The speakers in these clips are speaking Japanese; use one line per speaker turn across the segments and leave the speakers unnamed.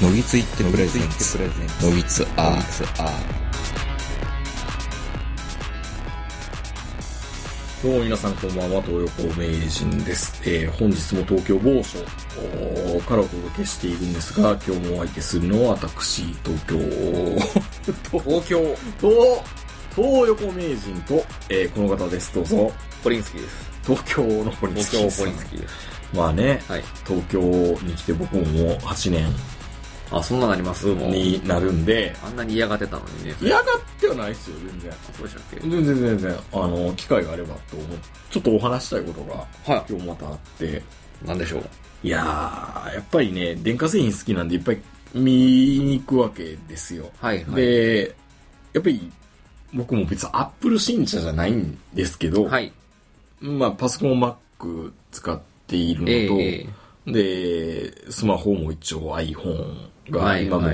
のぎついってプレゼンツのぎつア
どうも皆さんこんばんは、東横名人です。本日も東京某所からお届けしているんですが、今日もお相手するのは私、東横名人と、この方です。どうぞ。
ポリンスキーです。
東京のポリンスキーです。
東京ポリンスキーです。
まあね、
はい、
東京に来て僕ももう8年。
あ、そんななります
になるんで。
あんなに嫌がってたのにね。
嫌がってはないですよ、全然。
そうでしたっけ？
全然。機会があればと思う。ちょっとお話したいことが、
はい、
今日またあって。
なんでしょう？
いやー、やっぱりね、電化製品好きなんでいっぱい見に行くわけですよ。
はいはい。
で、やっぱり僕も別にアップル信者じゃないんですけど、
はい。
まあパソコン Mac 使っているのと、で、スマホも一応 iPhone が今の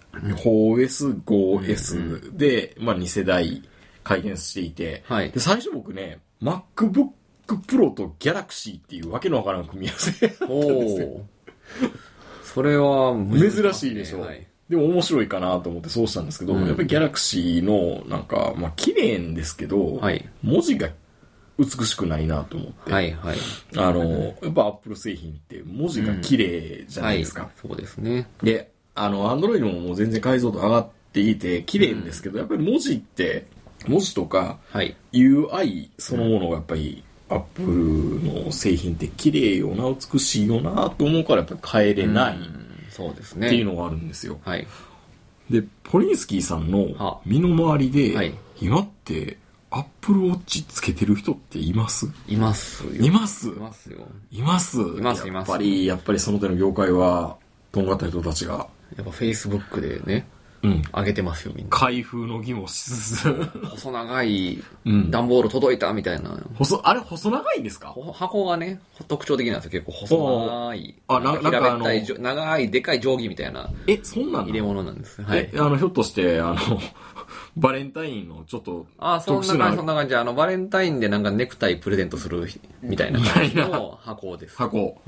4S、5S で、まあ2世代改変していて、
はい、
で最初僕ね、MacBook Pro と Galaxy っていうわけのわからん組み合わせだったんですよ。
それは
珍しいでしょ、
はい、
でも面白いかなと思ってそうしたんですけど、やっぱり Galaxy のなんか、まあ綺麗んですけど、
はい、
文字が美しくないなと思って。
はいはい。
やっぱ Apple 製品って文字が綺麗じゃないですか。
はい、そうですね。
で、Android ももう全然解像度上がっていて綺麗んですけど、やっぱり文字とか、
はい、
UI そのものがやっぱり、アップルの製品って綺麗よな、美しいよなと思うからやっぱり変えれない、
そうですね。
っていうのがあるんですよ。
はい。
で、ポリンスキーさんの身の回りで、はい、今ってアップルウォッチつけてる人っています？
いますよ。
いますよ。
や
っぱりその手の業界はとんがった人たちが
やっぱ Facebook でね、上げてますよみんな。
開封の儀もしつつ
細長い段ボール届いたみたいな。
あれ細長いんですか？
箱がね特徴的なんですよ。結構細長い。平べったい長いでかい定規みたいな。
そんなん
入れ物なんです。はい。
ひょっとしてバレンタインのちょっと
そんな感じ。バレンタインでなんかネクタイプレゼントするみたいな感じの箱です。
箱。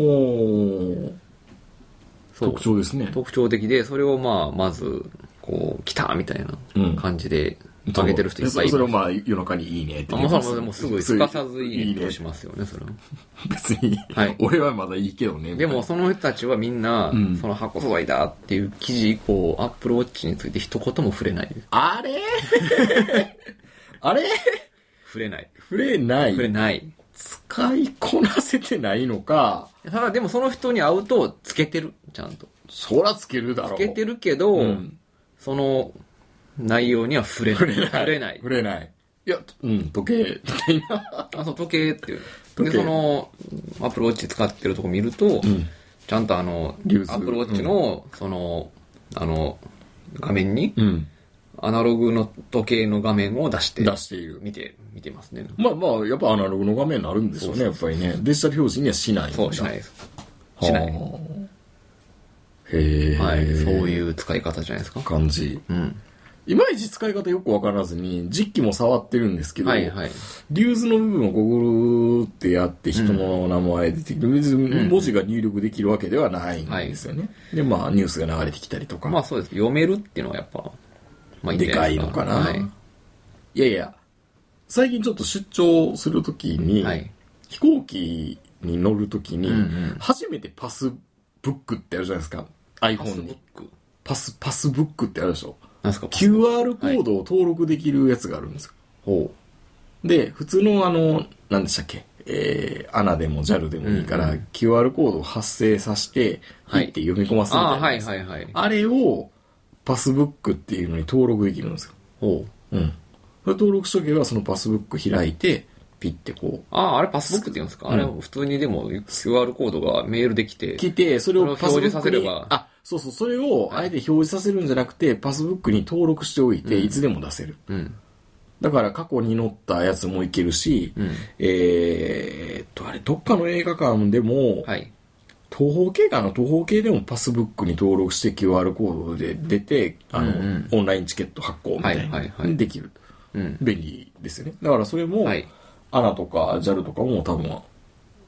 特徴ですね。
特徴的で、それをまず、来たみたいな感じで、あげてる人いっぱいいます。
それを夜中にいいねって言います。
もうすぐすかさずいいねとしますよね、それは。
別に、はい、俺はまだいいけどね。
でもその人たちはみんな、その箱素材だっていう記事以降、アップルウォッチについて一言も触れない。
あれ
触れない。
使いこなせてないのか。
ただでもその人に会うとつけてる、ちゃんと。
そらつけるだろう。
つけてるけど、その内容には触れない。
いや、時計みたいな。
そう、時計っていう。で、その、アップルウォッチ使ってるとこ見ると、ちゃんとアップルウォッチの、画面に、アナログの時計の画面を出している。見てますね。
まあ、やっぱアナログの画面になるんですよね、やっぱりね。デジタル表示にはしないんだ。
そう、しないです。しない。
へー。
はい、そういう使い方じゃないですか。
感じ。いまいち使い方よくわからずに、実機も触ってるんですけど、リューズの部分をぐるってやって人の名前出てくる。別に文字が入力できるわけではないんですよね。で、ニュースが流れてきたりとか。
そうです。読めるっていうのはやっぱ、
でかいのかな。いや、最近ちょっと出張するときに、飛行機に乗るときに、初めてパスブックってあるじゃないですか。iPhone に。パスブックってあるでしょ。
なんすか
QR コードを登録できるやつがあるんですよ。で、普通の何でしたっけ、ANA でも JAL でもいいから、QR コードを発生させて、入って読み込ますみたいな。あれを、パスブックっていうのに登録できるんですよ。それ登録しとけば、そのパスブック開いて、ピッて
あれパスブックって言うんですか？あれ普通にでも QR コードがメールで来て、
それをパスブックに
表示させれば。
そう、それをあえて表示させるんじゃなくて、パスブックに登録しておいて、いつでも出せる。だから過去に載ったやつもいけるし、あれ、どっかの映画館でも、東方系でもパスブックに登録して QR コードで出て、オンラインチケット発行みたいなできる。便利ですよね。だからそれも、ANA とか JAL とかも多分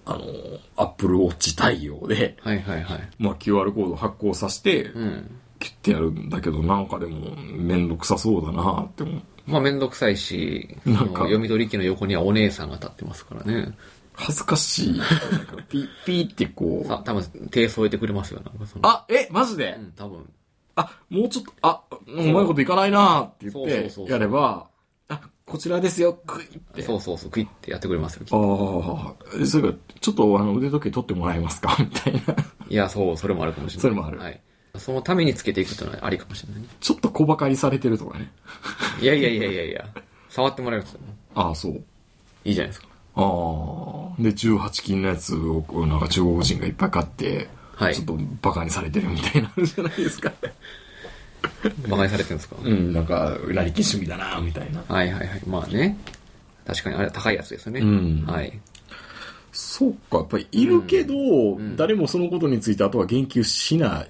Apple Watch 対応で、
はいはいはい。
まあ QR コード発行させて、
うん。
切ってやるんだけど、なんかでもめんどくさそうだなって思う。
まあめんどくさいし、
なんか
読み取り機の横にはお姉さんが立ってますからね。
恥ずかしい。なんかピーってこう。
さ、多分手添えてくれますよ、なんかその。
あ、マジで、
うん、多分。
もうちょっと、うまいこといかないなって言
そう
って、やれば、こちらですよ、クイって。
そう、クイってやってくれますよ。
それが、ちょっと腕時計取ってもらえますかみたいな。
いや、それもあるかもしれない。
それもある。
はい。そのためにつけていくというのはありかもしれない。
ちょっと小馬鹿にされてるとかね。
いや。触ってもらえるんですよ。
そう。
いいじゃないですか。
で、18金のやつを、なんか中国人がいっぱい買って、
はい。
ちょっとバカにされてるみたいなのじゃないですか。
バカにされてるんですか？
なんか、成金趣味だなみたいな。
はい。まあね。確かに、あれ高いやつですよね。はい。
そうか、やっぱりいるけど、誰もそのことについてあとは言及しない。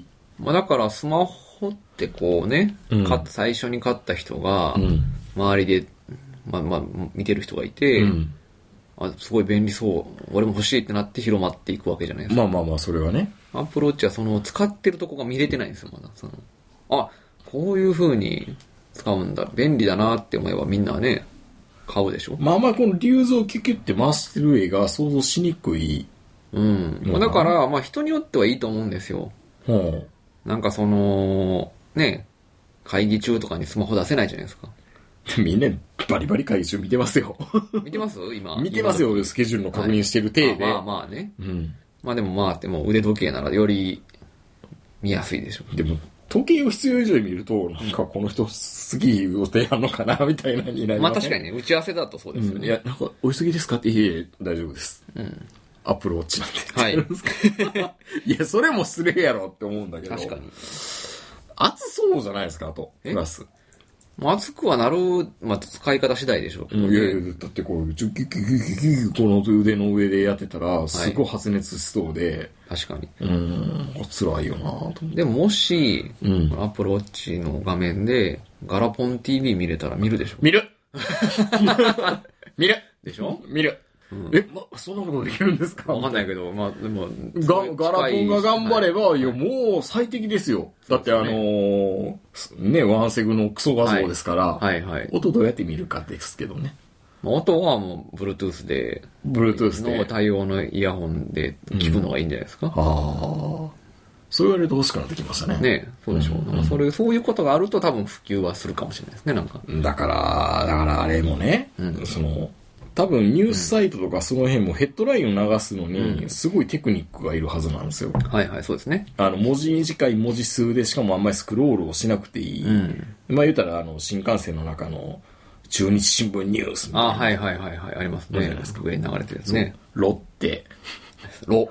まあだからスマホってこうね、最初に買った人が、周りで、まあ見てる人がいて、すごい便利そう、俺も欲しいってなって広まっていくわけじゃないですか。
まあ、それはね。
アップルウォッチはその使ってるとこが見れてないんですよ、まだ。こういう風に使うんだ、便利だなって思えばみんなね、買うでしょ。
この流動キュキュって回してる絵が想像しにくい。
だから、人によってはいいと思うんですよ。なんかね、会議中とかにスマホ出せないじゃないですか。
みんなバリバリ会議中見てますよ。
見てます今。
見てますよ、スケジュールの確認してる体で。
まあね。でも腕時計ならより見やすいでしょ。
でも、時計を必要以上に見ると、なんかこの人次予定あんのかなみたいなになります。
確かにね、打ち合わせだとそうですよね。
いや、なんか、お急ぎですかって、いえ、大丈夫です。アップルウォッチなんて。
はい。
いや、それも失礼やろって思うんだけど。
確かに。
熱そうじゃないですか、あと。プラス。
熱くはなる、使い方次第でしょうけどね。
いや、だってこう、この腕の上でやってたら、すごい発熱しそうで。
確かに。
辛いよなと思って。
でももし、アップルウォッチの画面で、ガラポン TV 見れたら見るでしょ。
見る見る
でしょ
見る。そんなことできるんですか？
わかんないけど、でも、
ガラポンが頑張れば、いや、もう最適ですよ。だってワンセグのクソ画像ですから、音どうやって見るかですけどね。
音はもう、Bluetooth で、の対応のイヤホンで聞くのがいいんじゃないですか。
そう言われると欲しくなってきましたね。
ね、そうでしょう。そういうことがあると多分普及はするかもしれないですね、なんか。
だからあれもね、多分ニュースサイトとかその辺もヘッドラインを流すのに、すごいテクニックがいるはずなんですよ。
そうですね。
文字短い文字数で、しかもあんまりスクロールをしなくていい。言ったら、新幹線の中の中日新聞ニュースみたいな。
ありますね。上に流れてるやつね。
ロッテ。ロ。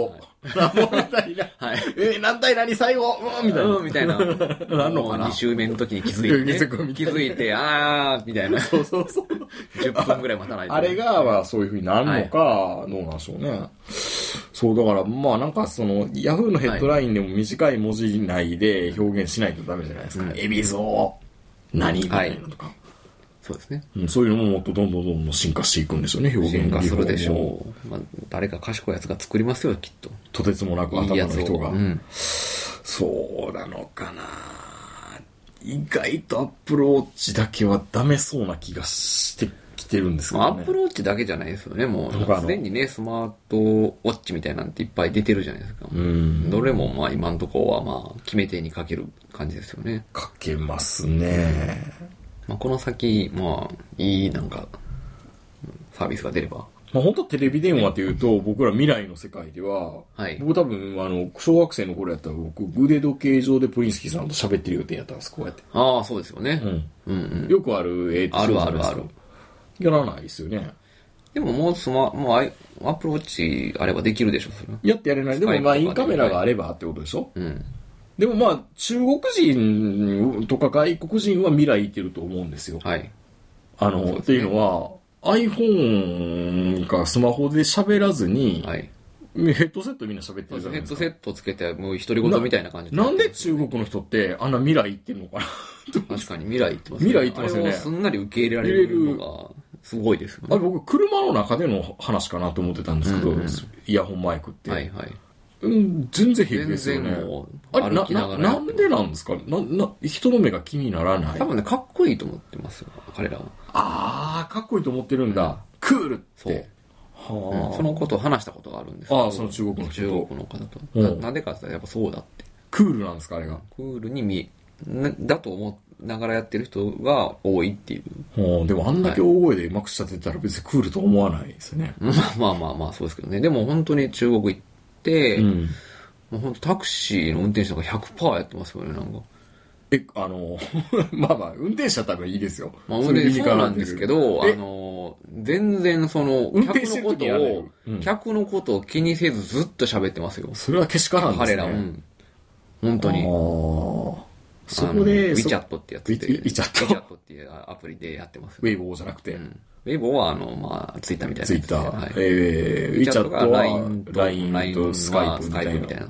何対何最後
みたいな。
なんのかな
?2 週目の時に気づいて、みたいな。そう。10分ぐらい待たないと。
あれが、そういう風になるのか、どうなんでしょうね。そう、だから、なんかヤフーのヘッドラインでも短い文字内で表現しないとダメじゃないですか。エビゾー、何みたいなとか。
そうですね。
そういうのももっとどんどん進化していくんですよね、表現
進化するでしょう。誰か賢いやつが作りますよ、きっと。
とてつもなく頭の人が。
いい
そうなのかな。意外とアップルウォッチだけはダメそうな気がしてきてるんですけどね。
アップルウォッチだけじゃないですよね、もう。すでにね、スマートウォッチみたいなんていっぱい出てるじゃないですか。どれも今のところは決め手にかける感じですよね。
かけますね。
この先、いいサービスが出れば。
本当テレビ電話っていうと、僕ら未来の世界では、僕多分、小学生の頃やったら僕、腕時計上でプリンスキーさんと喋ってる予定やったんです、こうやって。
そうですよね。
よくある絵って
ある。
やらないですよね。
でももうアップルウォッチあればできるでしょ、それ。
やってやれない。でもインカメラがあればってことでしょ？でも中国人とか外国人は未来いてると思うんですよ。っていうのは、iPhone かスマホで喋らずに、ヘッドセットみんな喋ってるじゃないですか。
ヘッドセットつけて、もう独り言みたいな感じ
なんで中国の人ってあんな未来行ってんのかな
確かに未来行ってます
ね。未来行ってますよね。
あれをすんなり受け入れられるのが、 すごいですよね。
あれ僕、車の中での話かなと思ってたんですけど、イヤホンマイクって。
はいはい。
全然平気ですよね。
全然もう
あれ
歩きながら
なんでなんですか人の目が気にならない。
多分ね、かっこいいと思ってますよ、彼らは。
あー、かっこいいと思ってるんだ。クールって。
そう。そのことを話したことがあるんですけど。
その中国の人と。
中国の方と。なんでかって言ったらやっぱそうだって。
クールなんですか、あれが。
クールにだと思いながらやってる人が多いっていう。
でもあんだけ大声でまくしちゃってたら別にクールと思わないですよね。
まあ、そうですけどね。でも本当に中国行って、もう本当タクシーの運転手とか 100% やってますよね、なんか。
まあ、運転手だったらいいですよ。
まあ、運転そうなんですけど、全然客のことを気にせずずっと喋ってますよ。
それはけしからんですね。
彼ら、本当に。
そこで、
WeChat ってやつで。WeChat っていうアプリでやってます。
ウェイボーじゃなくて。
ウェイボーは、ツイッターみたいなやつです。
ツイッター。WeChat は LINE とスカイプみたいな。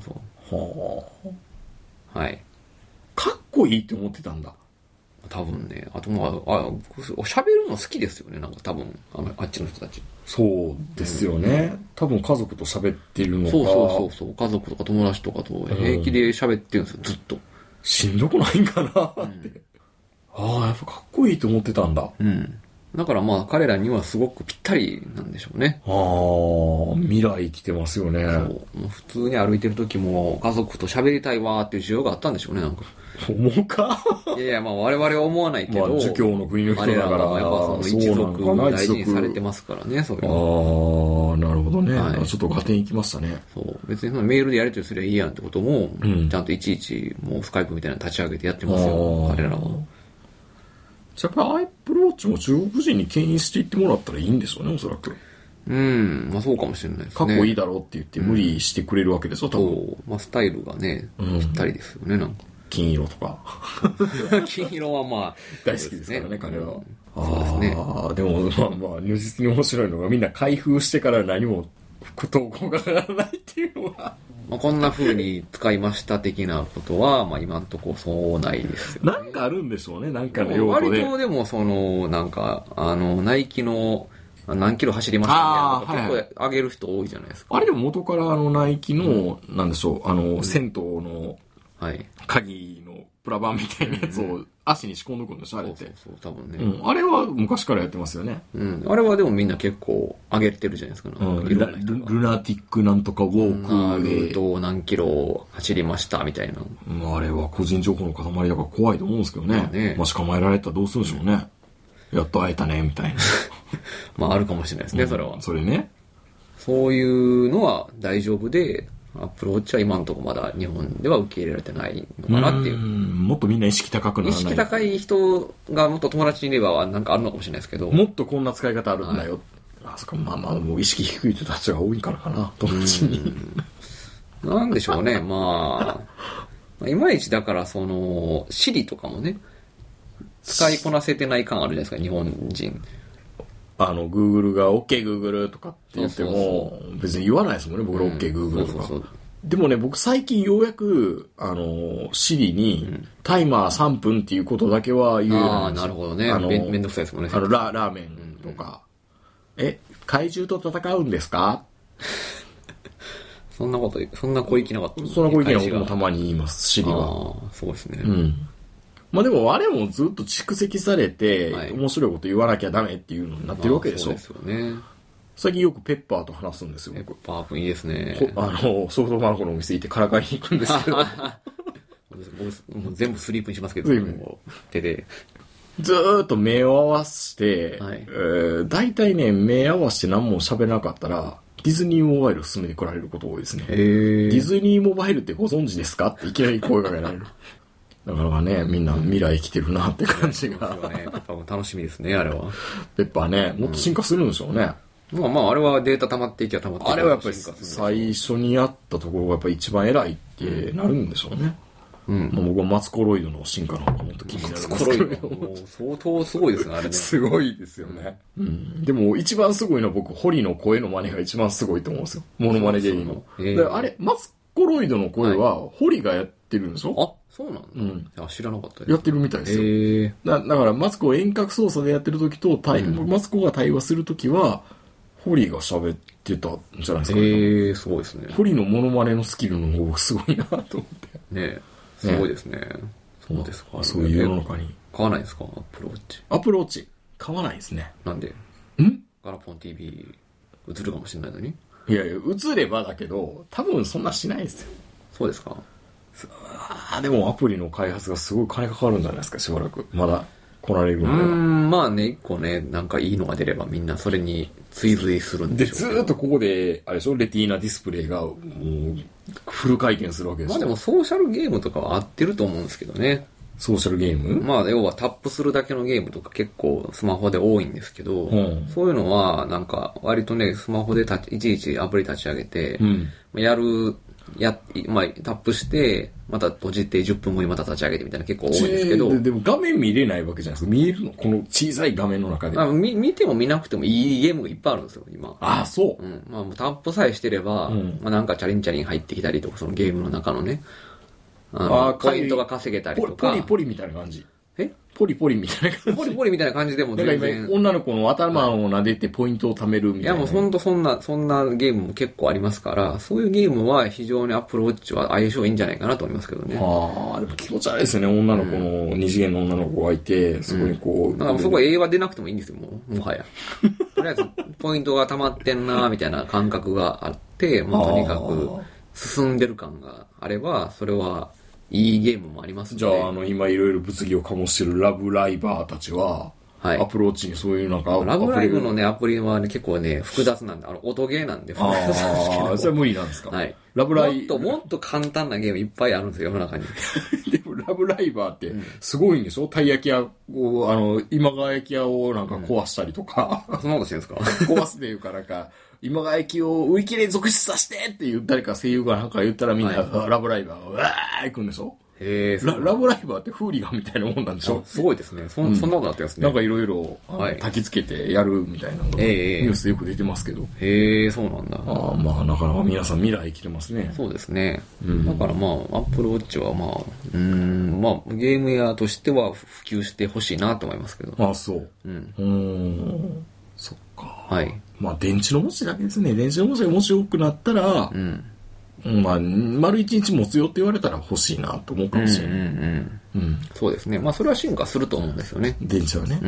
はい。
かっこいいって思ってたんだ。
多分ね。あと喋るの好きですよね、なんか多分、あっちの人たち。
そうですよね。多分家族と喋ってるのか。
そう。家族とか友達とかと平気で喋ってるんですよ、ずっと。
しんどくないんかなって。やっぱかっこいいと思ってたんだ。
だから彼らにはすごくぴったりなんでしょうね。
未来来てますよね。
もう普通に歩いてる時も家族と喋りたいわーっていう需要があったんでしょうね、なんか。
思うか
いや我々は思わないけど。
儒教の国の人だから。
やっぱその一族を大事にされてますからね、そういう
の。なるほどね。ちょっと合点いきましたね。
そう。別にメールでやり取りすればいいやんってことも、ちゃんといちいちもうスカイプみたいなの立ち上げてやってますよ、彼らは。
やっぱりアイプローチも中国人に牽引していってもらったらいいんでしょうね、おそらく。
そうかもしれないですね。
かっこいいだろうって言って無理してくれるわけですよ、多分。
そう。スタイルがね、ぴったりですよね、なんか。
金色とか。
金色は
大好きですからね、彼は。
そうですね。
でも如実に面白いのがみんな開封してから何も投稿が上がらないっていうのは。
こんな風に使いました的なことは、今んとこそうないですよ、ね。
なんかあるんでしょうね、なんかの用途で。
割とでもなんか、ナイキの何キロ走りましたみたいな結構上げる人多いじゃないですか。
あれでも元からナイキの、なんでしょう、銭湯の鍵のプラ板みたいなやつを足に仕込んどくんでしょ、あれって。
そう多分ね、
あれは昔からやってますよね。
あれはでもみんな結構上げてるじゃないですか。
ルナティックなんとかウォークで。
ルートを何キロ走りましたみたいな。
あれは個人情報の塊だから怖いと思うんですけどね。もし捕まえられたらどうするんでしょうね。やっと会えたね、みたいな。
あるかもしれないですね、それは。
それね。
そういうのは大丈夫で、アプローチは今のところまだ日本では受け入れられてないのかなっていう。
もっとみんな意識高くならない。
意識高い人がもっと友達にいればなんかあるのかもしれないですけど。
もっとこんな使い方あるんだよ。そっか、もう意識低い人たちが多いからかな、友達に。
なんでしょうね、いまいちだからシリとかもね、使いこなせてない感あるじゃないですか、日本人。
Google が OK Google とかって言っても、別に言わないですもんね、僕ら OK Google とか。でもね、僕最近ようやく、Siri に、タイマー3分っていうことだけは言えるんですよ。
なるほどね。めんどくさいですもんね。
ラーメンとか。怪獣と戦うんですか
そんな小粋なかった。
そんな小粋なこともたまに言います、Siri は。
そうですね。
でもあれもずっと蓄積されて、面白いこと言わなきゃダメっていうのになってるわけでしょ。
そうですよね。
最近よくペッパーと話すんですよ。
ペッパー君いいですね。
ソフトバンクのお店行ってからかいに行くんですけど。
僕もう全部スリープにしますけど、手で。
ずーっと目を合わせて、大体ね、目合わせて何も喋らなかったら、ディズニーモバイル勧めて来られること多いですね。ディズニーモバイルってご存知ですかっていきなり声がかけられる。だからね、みんな未来生きてるなって感じが。
ペッパーも楽しみですね、あれは。
ペッパーね、もっと進化するんでしょうね。
あれはデータ溜まっていきゃ溜まっていきゃ。
あれはやっぱり最初にやったところがやっぱり一番偉いってなるんでしょうね。僕はマツコロイドの進化の方がもっと気になるんですけど。マツコロイド
もう相当すごいですね、あれね。
すごいですよね。でも一番すごいのは僕、ホリの声の真似が一番すごいと思うんですよ。モノマネ芸人の。あれ、マツコロイドの声は、ホリがやってってるんでしょ？
あ、そうなんだ。知らなかったです。
やってるみたいですよ。だからマツコ遠隔操作でやってる時と、マツコが対話する時は、ホリが喋ってたんじゃないですかね。
すごいですね。
ホリのモノマネのスキルの方がすごいなと思って。
ねすごいですね。そうですか。
そういう世の中に。
買わないですか？アップルウォッチ。
アップルウォッチ買わないですね。
なんで？ガラポン TV 映るかもしれないのに？
いやいや、映ればだけど、多分そんなしないですよ。
そうですか？
でもアプリの開発がすごい金かかるんじゃないですか、しばらく。まだ来られるのでは。
まあね、一個ね、なんかいいのが出ればみんなそれに追随するんでしょうけど。
で、ずーっとここで、あれでしょ、レティーナディスプレイがもうフル回転するわけでしょ。
まあでもソーシャルゲームとかは合ってると思うんですけどね。
ソーシャルゲーム？
まあ要はタップするだけのゲームとか結構スマホで多いんですけど、そういうのはなんか割とね、スマホでいちいちアプリ立ち上げて、まあ、タップして、また閉じて10分後にまた立ち上げてみたいな結構多いんですけど。
でも画面見れないわけじゃないですか。見えるの？この小さい画面の中で。
見ても見なくてもいいゲームがいっぱいあるんですよ、今。
そう。
まあタップさえしてれば、まあなんかチャリンチャリン入ってきたりとか、そのゲームの中のね、ポイントが稼げたりとか。
ポリポリみたいな感じ。ポリポリみたいな感じ。
ポリポリみたいな感じでも全然。
だから今、女の子の頭を撫でてポイントを貯めるみたいな。
いやもうほんとそんなゲームも結構ありますから、そういうゲームは非常に Apple Watch は相性いいんじゃないかなと思いますけどね。
でも気持ち悪いですよね。女の子の、二次元の女の子がいて、そこにこう。
だからそこは映画出なくてもいいんですよ、もはや。とりあえず、ポイントが溜まってんなみたいな感覚があって、もうとにかく進んでる感があれば、それはいいゲームもありますね。
じゃあ、今いろいろ物議を醸してるラブライバーたちは、アプローチにそういうなんか、
ラブライブのね、アプリはね、結構ね、複雑なんで、音ゲーなんで複雑なんですけど。
それは無理なんですか？
はい。ラブライもっと簡単なゲームいっぱいあるんですよ、世の中に。
でも、ラブライバーって、すごいんでしょ？たい焼き屋を、今川焼き屋をなんか壊したりとか。
そんなことしてるんですか？
壊すっていうかなんか、今川焼きを売り切れ続出させてっていう誰か声優がなんか言ったらみんな、ラブライバーがうわー行くんでしょ？ラブライバーってフーリガンみたいなもんなんでしょ？
すごいですね。そんなことなってますね。
なんかいろいろ焚き付けてやるみたいなのがニュースでよく出てますけど。
そうなんだ。
まあなかなか皆さん未来生きてますね。
そうですね。だからまあ、Apple Watch はまあ、ゲーム屋としては普及してほしいなと思いますけど。
そう。そっか。
はい。
まあ電池の持ちだけですね。電池の持ちがもし多くなったら、まあ、丸一日持つよって言われたら欲しいなと思うかもしれない。
そうですね。まあ、それは進化すると思うんですよね。
電池はね。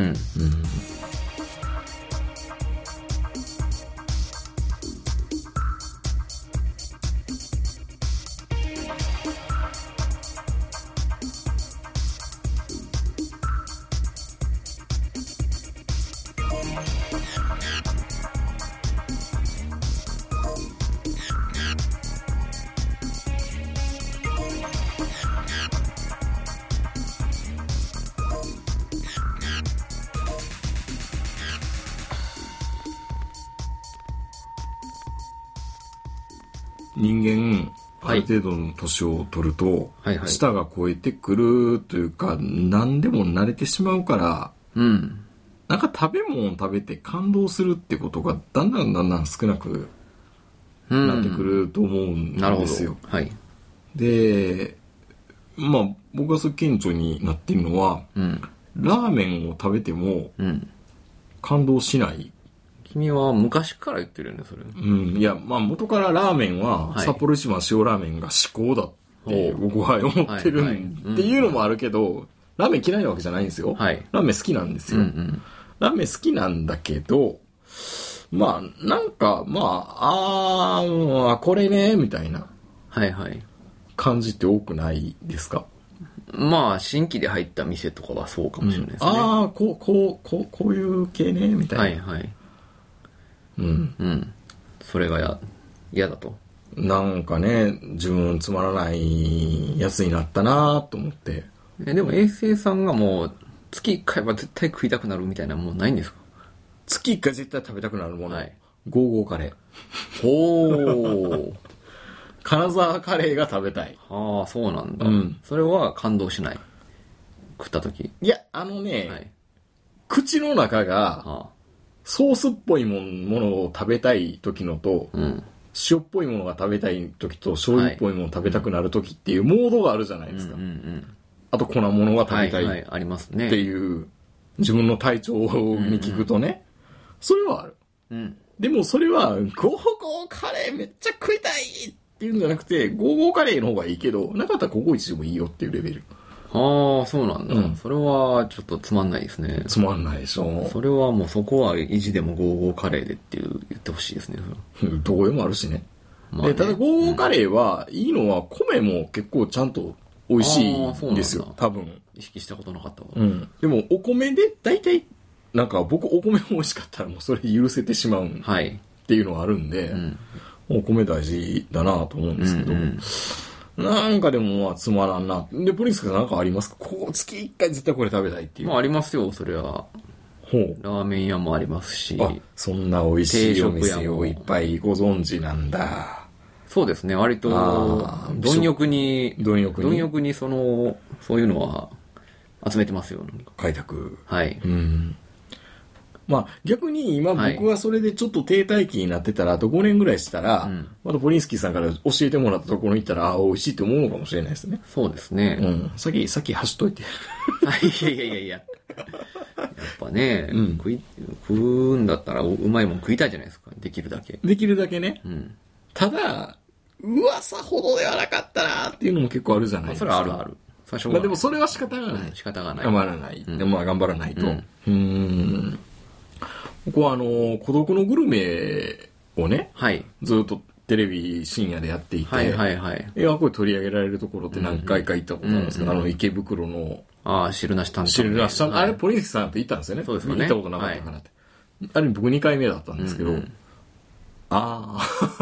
人間、ある程度の年を取ると、舌が超えてくるというか、何でも慣れてしまうから、なんか食べ物を食べて感動するってことがだんだん少なくなってくると思うんですよ。で、まあ僕がそう顕著になっているのは、ラーメンを食べても感動しない。
君は昔から言ってるよね、それ。
いや、まあ元からラーメンは、札幌一番塩ラーメンが至高だって僕は思ってるっていうのもあるけど、ラーメン嫌いなわけじゃないんですよ。ラーメン好きなんですよ。ラーメン好きなんだけど、まあ、なんか、まあ、これね、みたいな感じって多くないですか？
まあ、新規で入った店とかはそうかもしれないですね。
こういう系ね、みたいな。
それが嫌だと。
なんかね、自分つまらないやつになったなと思って。
でも衛星さんがもう月1回は絶対食いたくなるみたいなもんないんですか？
月1回絶対食べたくなるもの。ゴーゴーカレ
ー。
金沢カレーが食べたい。
そうなんだ。それは感動しない。食った時。
いや、口の中が、ソースっぽいものを食べたい時のと、 塩っぽいものが食べたい時と醤油っぽいものを食べたくなる時っていうモードがあるじゃないですか。あと粉物が食べたい
ありますね。
っていう自分の体調に聞くとね、それはある。でもそれはゴーゴーカレーめっちゃ食いたいっていうんじゃなくて、ゴーゴーカレーの方がいいけど、なかったらココイチでもいいよっていうレベル。
ああ、そうなんだ、それはちょっとつまんないですね。
つまんないでしょ。
それはもうそこは意地でもゴーゴーカレーでって言ってほしいですね。
どこでもあるしね。でただゴーゴーカレーはいいのは米も結構ちゃんと美味しいんですよ。多分。
意識したことなかったわ。
でもお米で大体、なんか僕お米も美味しかったらもうそれ許せてしまうっていうのはあるんで、お米大事だなと思うんですけど、なんかでもまあつまらんな。で、プリンスさんなんかありますか？こう月1回絶対これ食べたいっていう。
まあありますよ、それは。ラーメン屋もありますし。
そんな美味しいお店をいっぱいご存知なんだ。
そうですね、割と、貪欲にそういうのは集めてますよ。
開拓。
はい。
まあ逆に今僕はそれでちょっと停滞期になってたら、あと5年ぐらいしたら、またポリンスキーさんから教えてもらったところに行ったら、美味しいって思うのかもしれないですね。
そうですね。
さっき走っといて。
いや。やっぱね、食うんだったらうまいもん食いたいじゃないですか。できるだけ。
できるだけね。ただ、噂ほどではなかったなっていうのも結構あるじゃないですか。
それはある。
まあでもそれは仕方がない。
仕方がない。
頑張らない。でもまあ頑張らないと。僕は孤独のグルメをね、ずっとテレビ深夜でやっていて、これ取り上げられるところって何回か行ったことあるんですけど、池袋の、
汁なし担
々。あれ、ポリンスさんと行ったんですよね。
そうですね。
行ったことなかったからって。あれ、僕2回目だったんですけど、ま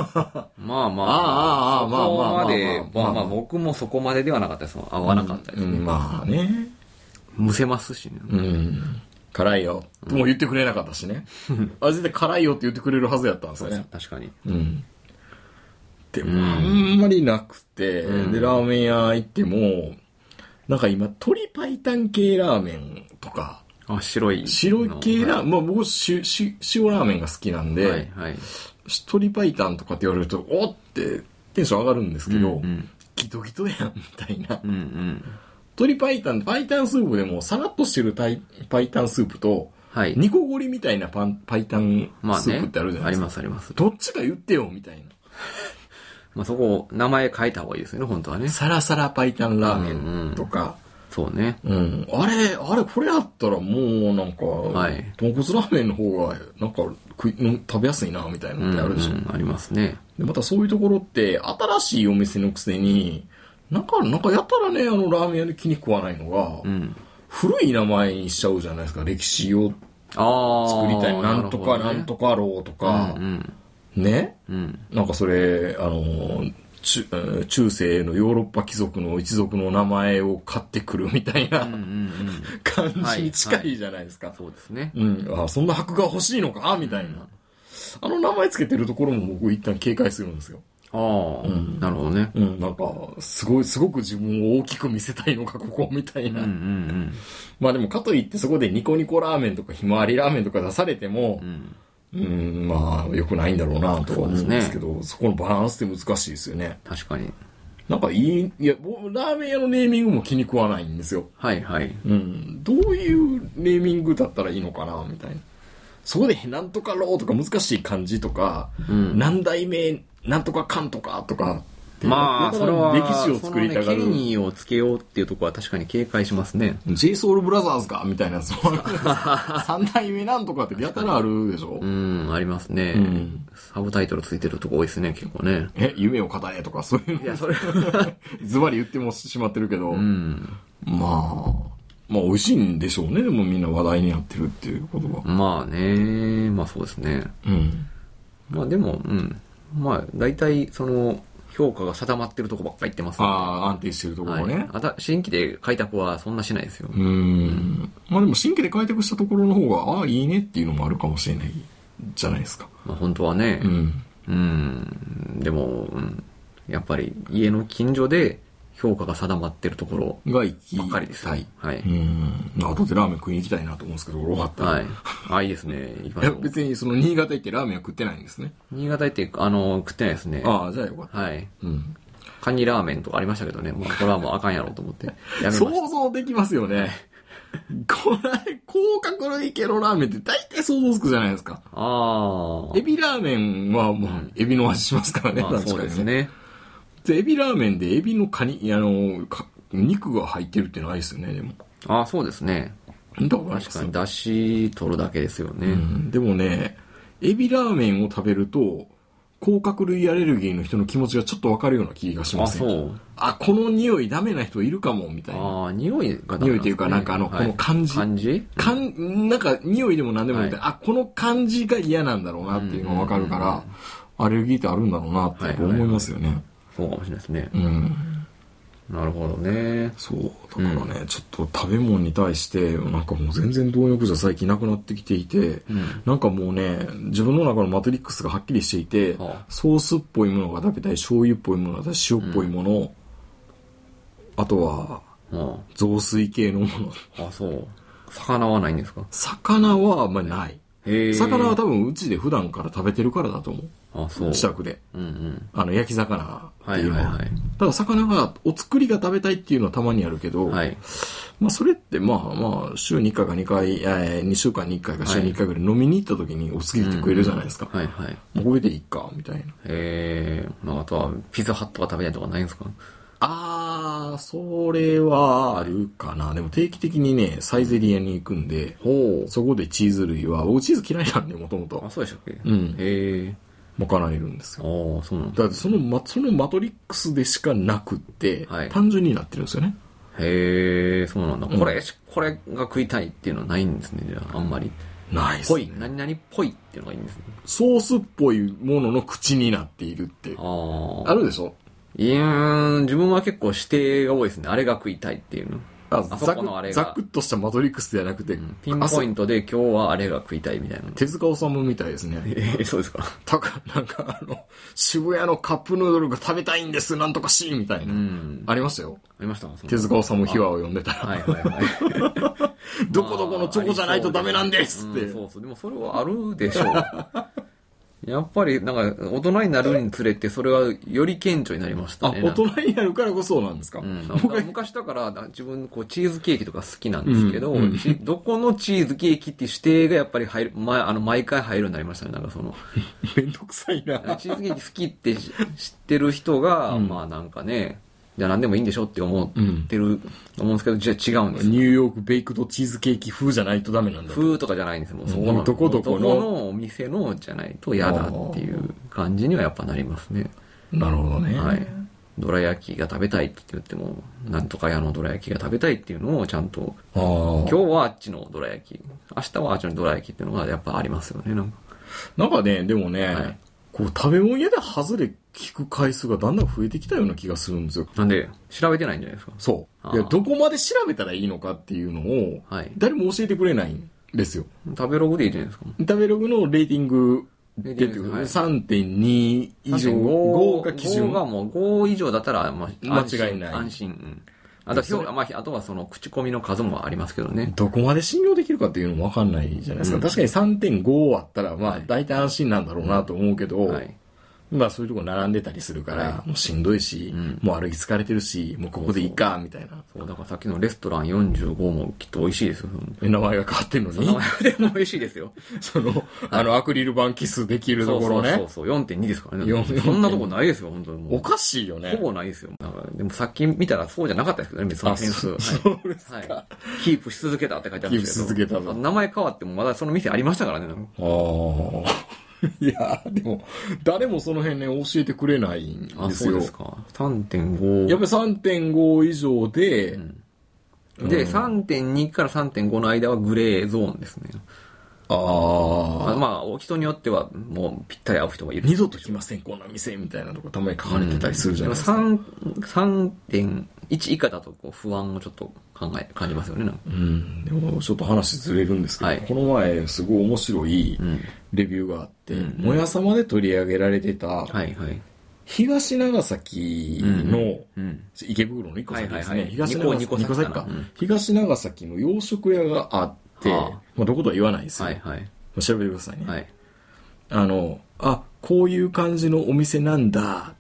あ僕もそこまでではなかったです。合わなかったですね。
まあね。
むせますしね。
辛いよ。もう言ってくれなかったしね。絶対辛いよって言ってくれるはずやったんですよね。
確かに。
でも、あんまりなくて、で、ラーメン屋行っても、なんか今、鶏白湯系ラーメンとか、白い系ラーメン、まあ僕、塩ラーメンが好きなんで、鶏白湯とかって言われると、おってテンション上がるんですけど、ギトギトやん、みたいな。鶏白湯スープでもさらっとしてる白湯スープと、煮こごりみたいな白湯スープってあるじゃないですか。
あります。
どっちか言ってよ、みたいな。
まあそこ、名前変えた方がいいですよね、本当はね。
サラサラ白湯ラーメンとか。
そうね。
あれ、これやったらもうなんか、豚骨ラーメンの方が、なんか食べやすいな、みたいなのってあるでしょ。
ありますね。
で、またそういうところって、新しいお店のくせに、なんかやったらね、ラーメン屋で気に食わないのが、古い名前にしちゃうじゃないですか、歴史を作りたい。なんとかなんとかろうとか、ね、なんかそれ、中世のヨーロッパ貴族の一族の名前を買ってくるみたいな感じに近いじゃないですか。
そうですね。
そんな箔が欲しいのかみたいな。名前つけてるところも僕一旦警戒するんですよ。
なるほどね。
なんか、すごく自分を大きく見せたいのか、ここ、みたいな。まあでも、かといってそこでニコニコラーメンとかひまわりラーメンとか出されても、まあ、良くないんだろうなとは思うんですけど、そこのバランスって難しいですよね。
確かに。
なんか僕、ラーメン屋のネーミングも気に食わないんですよ。どういうネーミングだったらいいのかな、みたいな。そこで、なんとかろうとか難しい漢字とか、何代目、なんとかかんとかとか、
まあ、それは、
歴史を作りたがる。
権威をつけようっていうところは確かに警戒しますね。
JSOULBROTHERS かみたいな、3代目なんとかってやたらあるでしょ。
ありますね。サブタイトルついてるとこ多いですね、結構ね。
夢を語れとか、そういうの。いや、それ、ズバリ言ってもしまってるけど、まあ、美味しいんでしょうね、でもみんな話題になってるっていうことは。
まあね、まあそうですね。まあでも、まあ大体、評価が定まってるとこばっか言ってますね。
安定してるところね。
新規で開拓はそんなしないですよ。
まあでも新規で開拓したところの方が、いいねっていうのもあるかもしれないじゃないですか。
まあ本当はね。でも、やっぱり家の近所で評価が定まってるところ
が行き
ばっかりです。
はい。
はい。
後でラーメン食いに行きたいなと思うんですけど、終わったら。
はい。あ、いいですね。行きま
いや、
しょう。
別にその新潟行ってラーメンは食ってないんですね。
新潟行って、食ってないですね。
ああ、じゃあよかった。
はい。
うん。
カニラーメンとかありましたけどね。もうこれはもうあかんやろうと思って。やめました。
想像できますよね。これ、甲殻類系のラーメンって大体想像つくじゃないですか。
ああ。
エビラーメンはもう、エビの味しますからね。
まあそうですね。
で、エビラーメンでエビの肉が入ってるっていうのはないですよね、でも。
ああ、そうですね。
見たことないです
確かに、出汁取るだけですよね。
でもね、エビラーメンを食べると、甲殻類アレルギーの人の気持ちがちょっとわかるような気がしますね。
あ、そう。
あ、この匂いダメな人いるかも、みたいな。
ああ、匂いがダメなんですね。
匂いっていうか、なんかこの感じ。なんか匂いでも何でもいいんで、あ、この感じが嫌なんだろうなっていうのがわかるから、アレルギーってあるんだろうなって思いますよね。
そうかもしれないですね。なるほどね。
そう。だからね、ちょっと食べ物に対して、なんかもう全然貪欲じゃ最近なくなってきていて、なんかもうね、自分の中のマトリックスがはっきりしていて、ソースっぽいものが食べたい、醤油っぽいものが食べたい、塩っぽいもの、あとは、雑炊系のもの。
あ、そう。魚はないんですか？
魚はあんまりない。魚は多分うちで普段から食べてるからだと思う。
あ、そう。
近くで。焼き魚っていうのは。ただ魚が、お作りが食べたいっていうのはたまにあるけど、まあそれってまあ週に1回か2回、2週間に1回か週に1回ぐらい飲みに行った時にお作りって食えるじゃないですか。もうこれでいいか、みたいな。
あとはピザハットが食べたいとかないんですか？
それはあるかな。でも定期的にね、サイゼリヤに行くんで、そこでチーズ類は、僕チーズ嫌いなんで、もともと。
あ、そうでしたっけ？
まかないるんですよ。
そうなん
だってそのマトリックスでしかなくって、単純になってるんですよね。
そうなんだ。これが食いたいっていうのはないんですね、じゃあ、あんまり。
ないっすね。
何々っぽいっていうのがいいんですね。
ソースっぽいものの口になっているって。あるでしょ？
いやー、自分は結構指定が多いですね。あれが食いたいっていうの。
ざくっとしたマトリックスではなくて、
ピンポイントで今日はあれが食いたいみたいな。
手塚治虫みたいですね。
そうですか。
なんか渋谷のカップヌードルが食べたいんです、なんとかしみたいな。ありましたよ。
ありました。
手塚治虫秘話を読んでたら。どこどこのチョコじゃないとダメなんですって。
そう。でもそれはあるでしょう。やっぱり、なんか、大人になるにつれて、それはより顕著になりましたね。
大人になるからこそなんですか？
昔だから、自分、チーズケーキとか好きなんですけど、どこのチーズケーキっていう指定がやっぱり毎回入るようになりましたね。なんか
めんどくさいな。
チーズケーキ好きって知ってる人が、まあなんかね、じゃあ何でもいいんでしょって思うんですけど、じゃあ違うんです。
ニューヨークベイクドチーズケーキ風じゃないとダメなんだ。
風とかじゃないんですよ。もうそこの、どこのお店のじゃないと嫌だっていう感じにはやっぱなりますね。
なるほどね。
はい。どら焼きが食べたいって言っても、なんとか屋のどら焼きが食べたいっていうのをちゃんと、今日はあっちのどら焼き、明日はあっちのどら焼きっていうのがやっぱありますよね。
なんかね、でもね、こう食べ物屋で外れ聞く回数がだんだん増えてきたような気がするんですよ。
なんで、調べてないんじゃないですか？
そう。いや、どこまで調べたらいいのかっていうのを、誰も教えてくれないんですよ。
食べログでいいじゃないですか。
食べログのレーティングでっていう 3.2 以上、5が基準。
5がもう5以上だったら、
間違いない。
安心。あとはその口コミの数もありますけどね。
どこまで信用できるかっていうのもわかんないじゃないですか。確かに 3.5 あったら、まあ大体安心なんだろうなと思うけど、まあそういうとこ並んでたりするから、もうしんどいし、もう歩き疲れてるし、もうここでいいか、みたいな。
そう、だからさっきのレストラン45もきっと美味しいですよ。
名前が変わってんのに。
名前でも美味しいですよ。
アクリル板キスできるところね。
そう、4.2 ですからね。そんなとこないですよ、本当に。
おかしいよね。
ほぼないですよ。でもさっき見たらそうじゃなかったですけどね、別に点数。
そうですか。
キープし続けたって書いてあるんですけど。
キープし続けた。
名前変わってもまだその店ありましたからね。
いや、でも、誰もその辺ね、教えてくれないんですよ。
そうですか。3.5。
やっぱり 3.5 以上で、
で、3.2 から 3.5 の間はグレーゾーンですね。まあ、人によっては、もうぴったり合う人がいる。
二度と来ません、こんな店、みたいなとこたまに書かれてたりするじゃないですか。
3.1 以下だと不安をちょっと感じますよね。
でもちょっと話ずれるんですけど、この前すごい面白いレビューがあって、もやさまで取り上げられてた、冷東長崎の、池袋の1個先ですね。東長崎2個先か。東長崎の洋食屋があって、まあ、どことは言わないですよ。調べてくださいね。こういう感じのお店なんだ、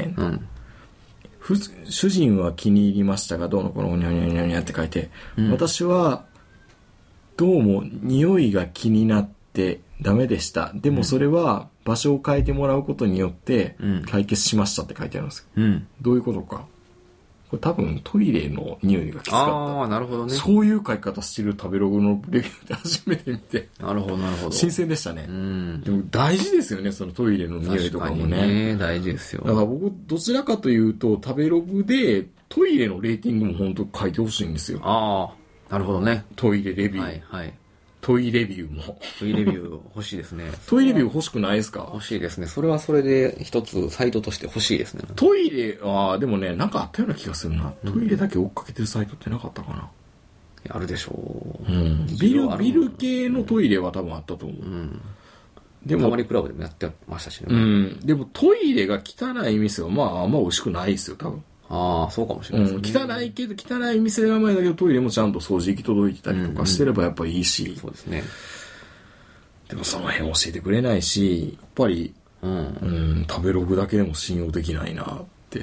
主人は気に入りましたが、どうのこのにゃにゃにゃにゃって書いて、私は、どうも匂いが気になってダメでした。でもそれは場所を変えてもらうことによって解決しましたって書いてあるんですよ。どういうことか。これ多分トイレの匂いがきつかった。
なるほどね。
そういう書き方してる食べログのレビューで初めて見て。
なるほど、なるほど。
新鮮でしたね。でも大事ですよね、そのトイレの匂いとかもね。
大事ですよ。
だから僕、どちらかというと、食べログでトイレのレーティングも本当書いてほしいんですよ。
なるほどね。
トイレレビュー。トイレビューも。
トイレビュー欲しいですね。
トイレビュー欲しくないですか？
欲しいですね。それはそれで一つサイトとして欲しいですね。
トイレ、でもね、なんかあったような気がするな。トイレだけ追っかけてるサイトってなかったかな。
あるでしょう。
ビル系のトイレは多分あったと思う。
でも、たまにクラブでもやってましたしね。
でもトイレが汚い店はあんま美味しくないですよ、多分。
そうかもしれないですね。
汚いけど、汚い店が前だけどトイレもちゃんと掃除機届いてたりとかしてればやっぱいいし。
そうですね。
でもその辺教えてくれないし、やっぱり、食べログだけでも信用できないなって。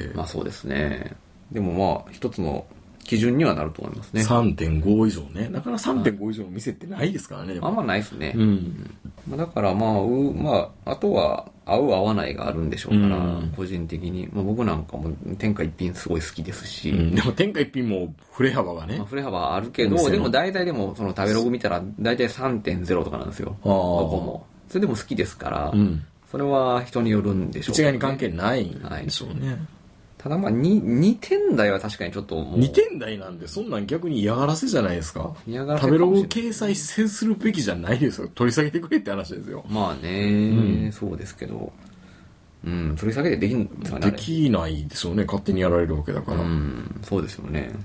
まあそうですね。でも一つの基準にはなると思いますね。
3.5 以上ね。だから3.5以上の店ってないですからね。
あんまないですね。だからあとは合う合わないがあるんでしょうから、個人的に。僕なんかも天下一品すごい好きですし。
でも天下一品も振れ幅がね。
振れ幅あるけど、でも大体その食べログ見たら大体 3.0 とかなんですよ。どこも。それでも好きですから、それは人によるんでしょうね。
一概に関係ないんでしょうね。
ただ2点台は確かにちょっともう。
2点台なんで、そんなん逆に嫌がらせじゃないですか。食べログを掲載するべきじゃないですよ。取り下げてくれって話ですよ。
そうですけど。取り下げてできんですか
ね。できないでしょうね。勝手にやられるわけだから。
そうですよね。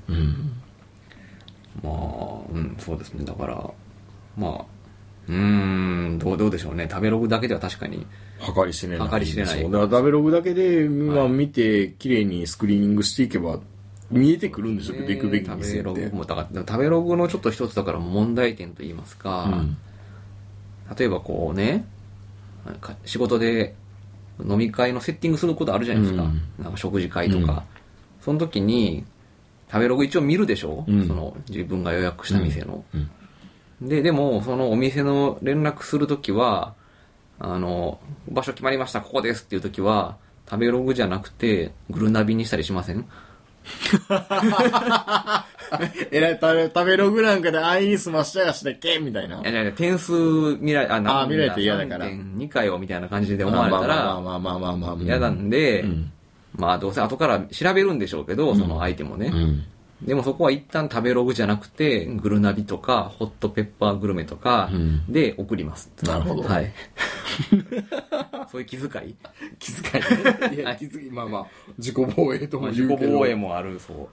そうですね。だから、どうでしょうね。食べログだけでは確かに。
計り知れない。
計り知れない。
だから食べログだけで、見て、綺麗にスクリーニングしていけば、見えてくるんでしょうけど、べくべく見せて。
食べログも、だから食べログのちょっと一つだから問題点と言いますか、例えばこうね、仕事で飲み会のセッティングすることあるじゃないですか。なんか食事会とか。その時に、食べログ一応見るでしょ、その自分が予約した店の。でも、そのお店の連絡するときは、場所決まりました、ここですっていうときは、食べログじゃなくて、グルナビにしたりしません？
食べログなんかで安易に済ましちゃがしてけみたいな。
いや点数見られ
て嫌だから。
2回をみたいな感じで思われたら、嫌なんで、どうせ後から調べるんでしょうけど、その相手もね。でもそこは一旦食べログじゃなくて、グルナビとか、ホットペッパーグルメとかで送ります。
なるほど。
はい。そういう気遣い
気遣いね。いや、自己防衛とも言うけど。
自己防衛もある、そう。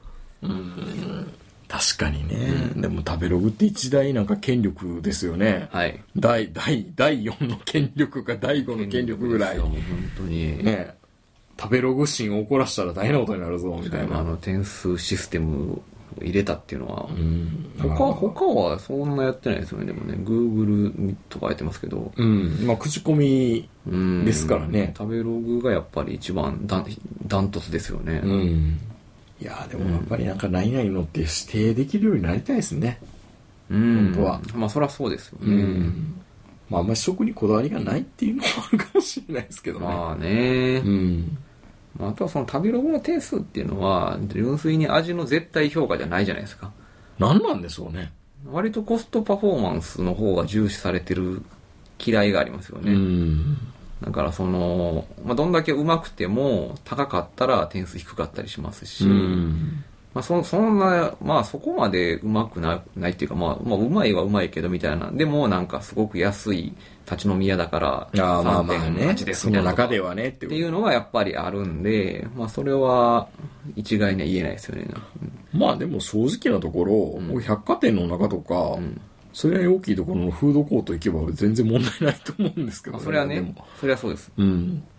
確かにね。でも食べログって一大なんか権力ですよね。
はい。
第4の権力か第5の権力ぐらい。
本当に。
ね。食べログ心を怒らしたら大変なことになるぞ、みたいな。
点数システムを入れたっていうのは、他はそんなやってないですよね、でもね、Google とかやってますけど。
口コミですからね。
食べログがやっぱり一番ダントツですよね。
いやでもやっぱりなんか何々のって指定できるようになりたいですね。本当は。
そりゃそうですよね。
あんまり食にこだわりがないっていうのもあるかもしれないですけどね。
あとはその食べログの点数っていうのは純粋に味の絶対評価じゃないじゃないですか。
何なんでしょうね。
割とコストパフォーマンスの方が重視されてる嫌いがありますよね。だからどんだけうまくても高かったら点数低かったりしますし、そんな、そこまでうまくないっていうか、うまいはうまいけどみたいな。でもなんかすごく安い立ち飲み屋だから、3.8 ですみたいな。
その中ではね
っていうのがやっぱりあるんで、それは一概には言えないですよね。
でも正直なところ、百貨店の中とか、それなり大きいところのフードコート行けば全然問題ないと思うんですけどね。
それはね、それはそうです。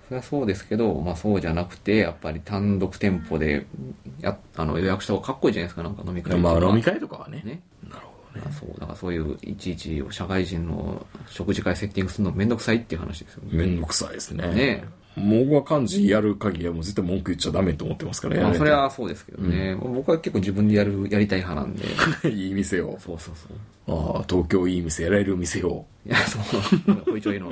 それはそうですけど、まあそうじゃなくて、やっぱり単独店舗で予約した方がかっこいいじゃないですか、なんか飲み会とか。
まあ飲み会とかはね。なるほどね。
そう、だからそういう、いちいち社会人の食事会セッティングするのめんどくさいっていう話ですよね。
めんどくさいですね。
ね
僕は漢字やる限りはもう絶対文句言っちゃダメと思ってますから、
まあそれはそうですけどね。僕は結構自分でやりたい派なんで。
いい店を。
そうそうそう。
ああ、東京いい店やられる店を。
いや、そう。こいつはいいの。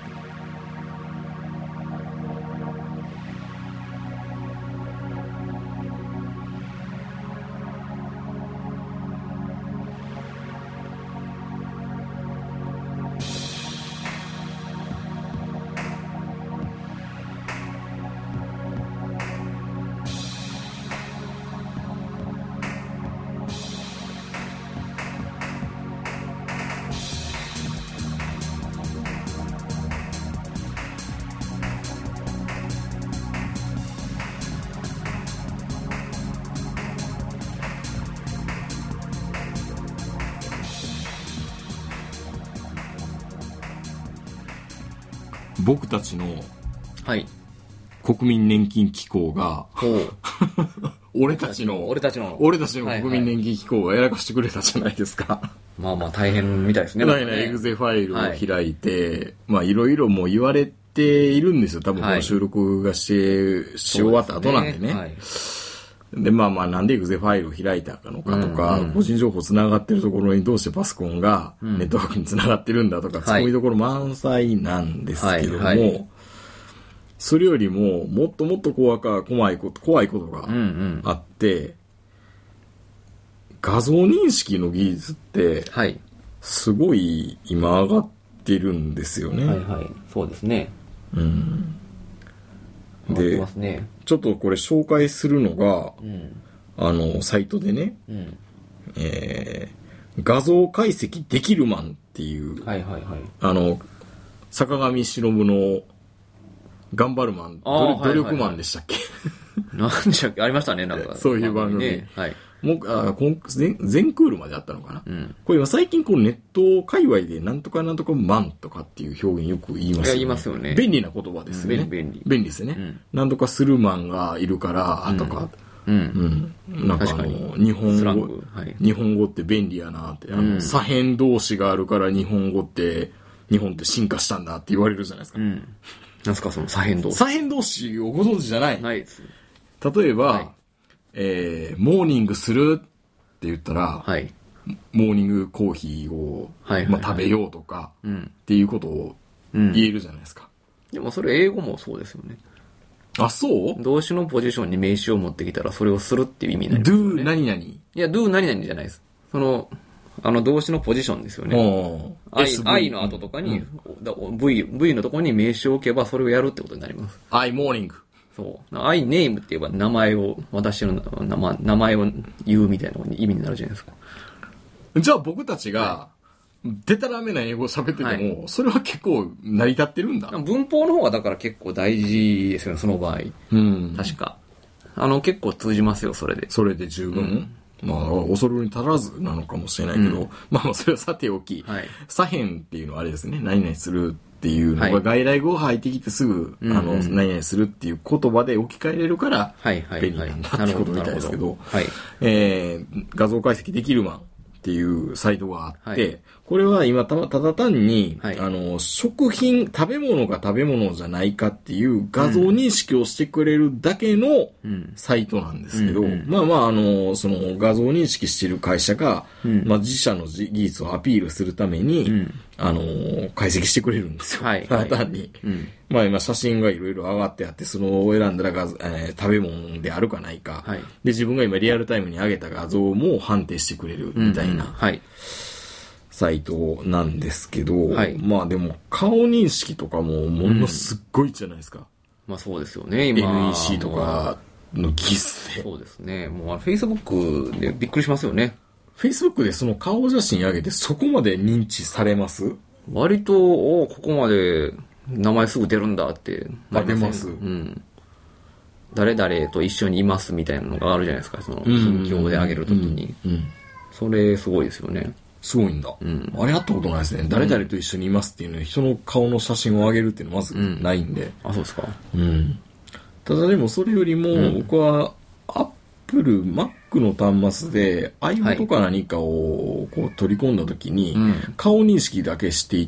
僕たちの
はい。
国民年金機構が、
ほう。
俺たちの国民年金機構がやらかしてくれたじゃないですか。
まあまあ大変みたいですね。
ないない、エグゼファイルを開いて、まあいろいろもう言われているんですよ。多分この収録がし終わった後なんでね。はい。で、まあまあなんでエグゼファイルを開いたのかとか、個人情報つながってるところにどうしてパソコンがネットワークにつながってるんだとか、ツッコミどころ満載なんですけども、それよりももっともっと怖いことがあって、画像認識の技術って、すごい今上がってるんですよね。
はいはい。そうですね。
で、ちょっとこれ紹介するのが、サイトでね、画像解析できるマンっていう、坂上忍の頑張るマン、努力マンでしたっけ？
何でしたっけ？ありましたね、なんか。
そういう番組。
はい。
全クールまであったのかな、これ今最近このネット界隈でなんとかなんとかマンとかっていう表現よく言いますよね。
言いますよね。
便利な言葉ですね。便利ですね。なんとかするマンがいるから、とか。なんか日本語って便利やなって、左辺動詞があるから日本って進化したんだって言われるじゃないですか。
なんすかその左辺動詞。
左辺動詞をご存知じゃない？
ないです。
例えば、モーニングするって言ったら、モーニングコーヒーを、食べようとか、っていうことを言えるじゃないですか。
でもそれ英語もそうですよね。
あ、そう？
動詞のポジションに名詞を持ってきたらそれをするっていう意味になりますよね。
do 何々？
いや、do 何々じゃないです。動詞のポジションですよね。I の後とかに、V のところに名詞を置けばそれをやるってことになります。
I morning。
そう。I name って言えば名前を、私の名前を言うみたいな意味になるじゃないですか。
じゃあ僕たちが、デタラメな英語を喋ってても、それは結構成り立ってるんだ。
文法の方がだから結構大事ですよね、その場合。確か。結構通じますよ、それで。
それで十分。まあ、恐るに足らずなのかもしれないけど、まあ、それはさておき、左辺っていうのはあれですね、何々するっていうのが外来語が入ってきてすぐ、何々するっていう言葉で置き換えれるから、便利なんだってことみたいですけど、画像解析できるマンっていうサイトがあって、これは今ただ単に、食品、食べ物が食べ物じゃないかっていう画像認識をしてくれるだけのサイトなんですけど、まあまあ、その画像認識している会社が、まあ自社の技術をアピールするために、解析してくれるんですよ。ただ単に。まあ今写真がいろいろ上がってあって、そのを選んだら食べ物であるかないか、で、自分が今リアルタイムに上げた画像も判定してくれるみたいな。サイトなんですけど、まあでも顔認識とかもものすっごいじゃないですか。
まあそうですよね、今。
NEC とかの技術で。
そうですね。もうFacebook でびっくりしますよね。
Facebook でその顔写真上げてそこまで認知されます？
割と、ここまで名前すぐ出るんだって。
出ます。
誰々と一緒にいますみたいなのがあるじゃないですか。その近況で上げるときに。それすごいですよね。
すごいんだ。あれやったことないですね。誰々と一緒にいますっていうのに人の顔の写真を上げるっていうのはまずないんで。
あ、そうですか。
ただでもそれよりも、僕は、Apple、Mac の端末で iPhone か何かをこう取り込んだときに、顔認識だけしていって、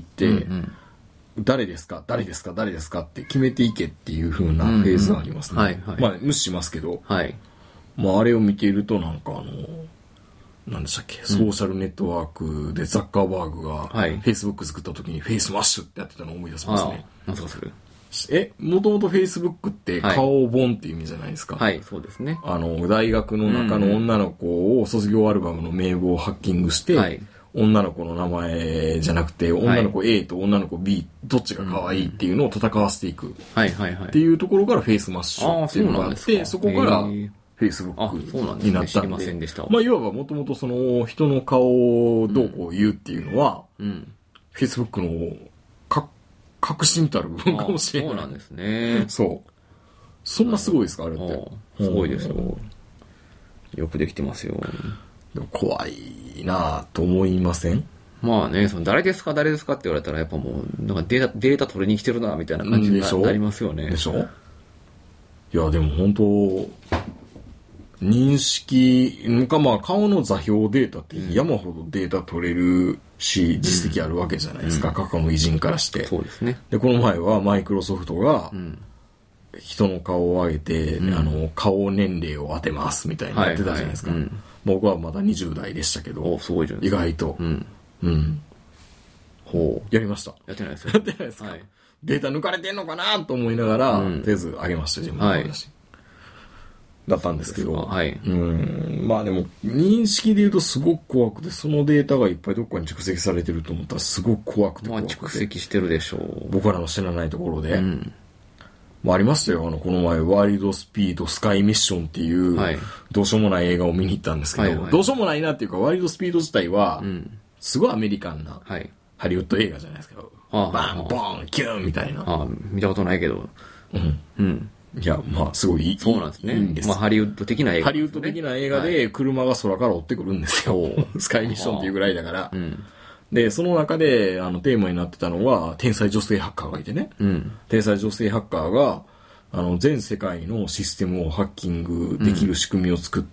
誰ですか誰ですか誰ですかって決めていけっていう風なフェーズがありますね。まあ、無視しますけど、まあ、あれを見ているとなんかなんでしたっけ、ソーシャルネットワークでザッカーバーグが Facebook 作った時にフェイスマッシュってやってたのを思い出しますね。
なんすかそれ。
もともと Facebook って顔をボンっていう意味じゃないですか。
はい、そうですね。
大学の中の女の子を卒業アルバムの名簿をハッキングして、女の子の名前じゃなくて、女の子 A と女の子 B、どっちが可愛いっていうのを戦わせていく。っていうところからフェイスマッシュっていうのがあって、そこから、Facebook になったんで、まあ、いわばもともとその人の顔をどうこう言うっていうのは、Facebook の革新たる部分かもしれない。
そうなんですね。
そう。そんなすごいですか、あれって。
すごいですよ。よくできてますよ。
でも怖いなぁと思いません？
まあね、誰ですかって言われたらやっぱもう、なんかデータ取りに来てるな、みたいな感じになりますよね。
でしょ？いや、でも本当認識、まあ顔の座標データって山ほどデータ取れるし、実績あるわけじゃないですか、過去の偉人からして。
そうですね。
で、この前はマイクロソフトが、人の顔を上げて、顔年齢を当てますみたいなやってたじゃないですか。僕はまだ20代でしたけど、
すごいじゃない
意外と。やりました。
やってないですよ。
やってないですか。データ抜かれてんのかなと思いながら、とりあえず上げました、自分の話。だったんですけど、まあでも認識で言うとすごく怖くて、そのデータがいっぱいどっかに蓄積されてると思ったらすごく怖くて怖くて。
まあ蓄積してるでしょう。
僕らの知らないところで。まあありましたよ。この前、ワイルドスピードスカイミッションっていう、どうしようもない映画を見に行ったんですけど、どうしようもないなっていうか、ワイルドスピード自体は、すごいアメリカンな、ハリウッド映画じゃないですか。バン、ボン、キュンみたいな。
見たことないけど。
いや、まあ、すごいいい。
そうなんですね。まあ、ハリウッド的な映画。
ハリウッド的な映画で、車が空から追ってくるんですよ。スカイミッションっていうぐらいだから。で、その中で、テーマになってたのは、天才女性ハッカーがいてね。天才女性ハッカーが、全世界のシステムをハッキングできる仕組みを作って、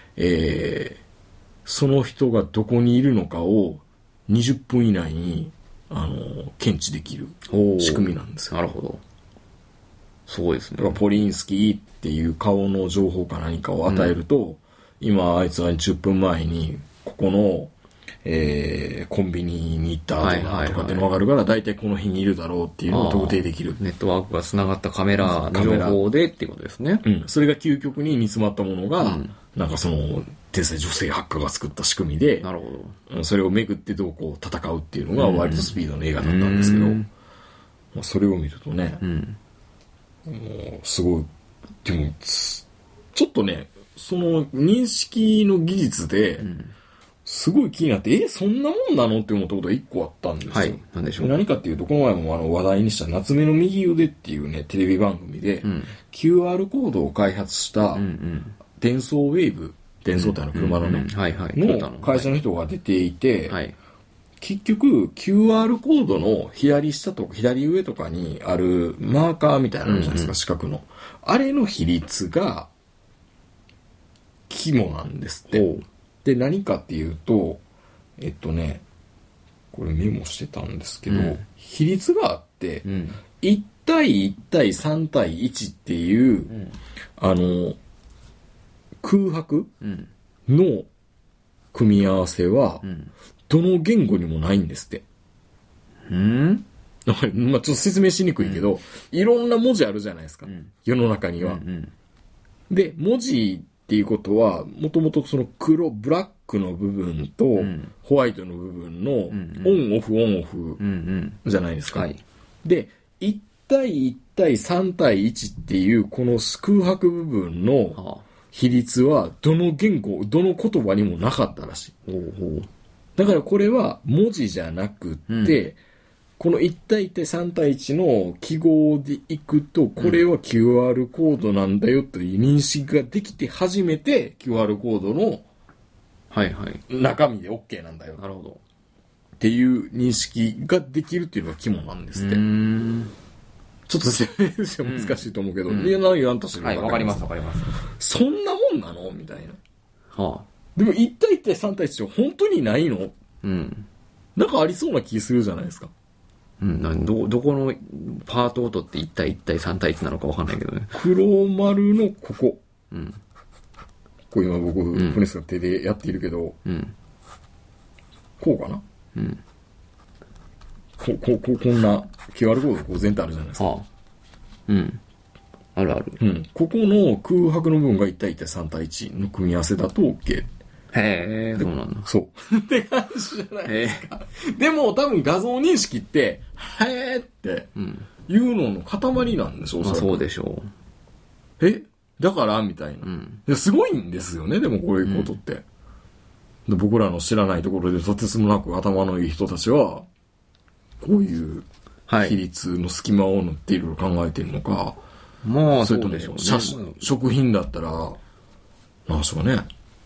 その人がどこにいるのかを20分以内に、検知できる仕組みなんですよ。
なるほど。すごいですね。
だからポリンスキーっていう顔の情報か何かを与えると、今あいつは10分前にここの、コンビニに行った後だとかっていうのが分かるから、大体この日にいるだろうっていうのを特定できる。
ネットワークが繋がったカメラの情報でっていうことですね。
それが究極に煮詰まったものが、なんかその天才女性ハッカーが作った仕組みで、
なるほど。
それをめぐってどうこう戦うっていうのがワイルドスピードの映画だったんですけど、まあ、それを見るとね、もうすごい、でもちょっとね、その認識の技術で、すごい気になって、そんなもんなのって思ったことが一個あったんですよ。
何でしょう。
何かっていうと、この前も話題にした夏目の右腕っていうね、テレビ番組で、QR コードを開発した、デンソーウェーブ、デンソーって車のね、の会社の人が出ていて、結局 QR コードの左下とか左上とかにあるマーカーみたいなのじゃないですか、四角の。あれの比率が、肝なんですって。で、何かっていうと、これメモしてたんですけど、比率があって、1対1対3対1っていう、空白の組み合わせは、どの言語にもないんですって。まあちょっと説明しにくいけど、いろんな文字あるじゃないですか。世の中には。で、文字っていうことは、もともとそのブラックの部分と、ホワイトの部分の、オンオフじゃないですか。で、1対1対3対1っていう、この空白部分の比率は、どの言語、どの言葉にもなかったらしい。だからこれは文字じゃなくって、この1対1対3対1の記号でいくと、これは QR コードなんだよという認識ができて初めて QR コードの
はいはい。
中身で OK なんだよ。
なるほど。
っていう認識ができるっていうのが肝なんですって。ちょっと説明して難しいと思うけど、いや、何言わんとしてる
はい、わかりますわかります。
そんなもんなのみたいな。
はあ。
でも1対1対3対1って本当にないの？
うん。
なんかありそうな気するじゃないですか。
うん、どこのパートを取って1対1対3対1なのかわかんないけどね。
黒丸のここ。
うん。
こう今僕、プネスが手でやっているけど、
うん。
こうかな？
うん。
こんな QR コードこう全体あるじゃないですか。
ああ。うん。あるある。
うん。ここの空白の部分が1対1対3対1の組み合わせだと OK。
へえ、そうなんだ。
そう。って感じじゃないですか。でも多分画像認識って、へーっていうのの塊なんでしょう、
まあそうでしょ
う。だからみたいな、いや。すごいんですよね、でもこういうことって。で僕らの知らないところでとてつもなく頭のいい人たちは、こういう比率の隙間を縫っていろいろ考えてるのか。
まあ
それとも
そうでしょうね。
食品だったら、なんでしょうね。